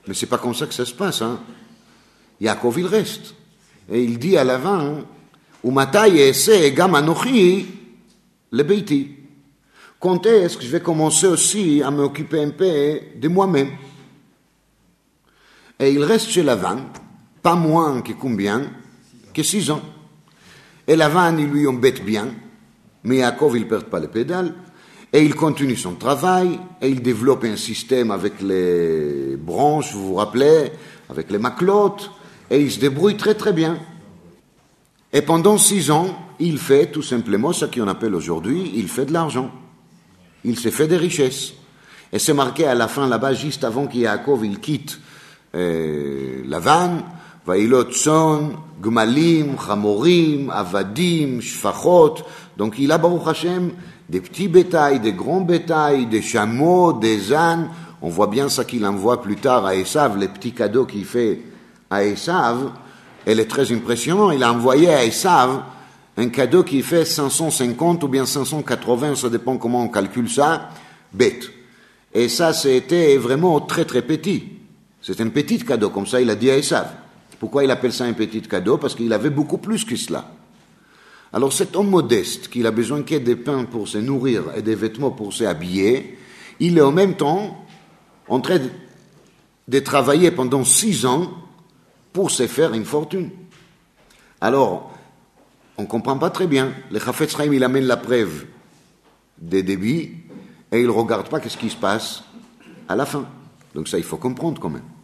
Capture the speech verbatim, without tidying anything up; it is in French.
Mais c'est pas comme ça que ça se passe, hein. Yaakov, il reste. Et il dit à Lavan, Umatai ese gam anochi le beiti. Quand est-ce que je vais commencer aussi à m'occuper un peu de moi-même? Et il reste chez Lavan, pas moins que combien? Que six ans. Et Lavan, il lui embête bien, mais Yaakov, il ne perd pas les pédales, et il continue son travail, et il développe un système avec les branches, vous vous rappelez, avec les maclottes, et il se débrouille très très bien. Et pendant six ans, il fait tout simplement ce qu'on appelle aujourd'hui, il fait de l'argent. Il s'est fait des richesses. Et c'est marqué à la fin là-bas, juste avant qu'Yaakov il quitte euh, Lavan, Vailot son, Gmalim, Chamorim, Avadim, Shfachot. Donc il a, Baruch Hashem, des petits bétails, des grands bétails, des chameaux, des ânes. On voit bien ça qu'il envoie plus tard à Esav, les petits cadeaux qu'il fait à Esav. Elle est très impressionnante. Il a envoyé à Esav un cadeau qui fait cinq cent cinquante ou bien cinq cent quatre-vingts, ça dépend comment on calcule ça, bêtes. Et ça, c'était vraiment très très petit. C'est un petit cadeau, comme ça il a dit à Esav. Pourquoi il appelle ça un petit cadeau? Parce qu'il avait beaucoup plus que cela. Alors cet homme modeste, qui a besoin qu'il y ait des pains pour se nourrir et des vêtements pour s'habiller, il est en même temps en train de travailler pendant six ans pour se faire une fortune. Alors, on ne comprend pas très bien. Le Chafetz Chaim, il amène la preuve des débits et il ne regarde pas qu'est-ce qui se passe à la fin. Donc ça, il faut comprendre quand même.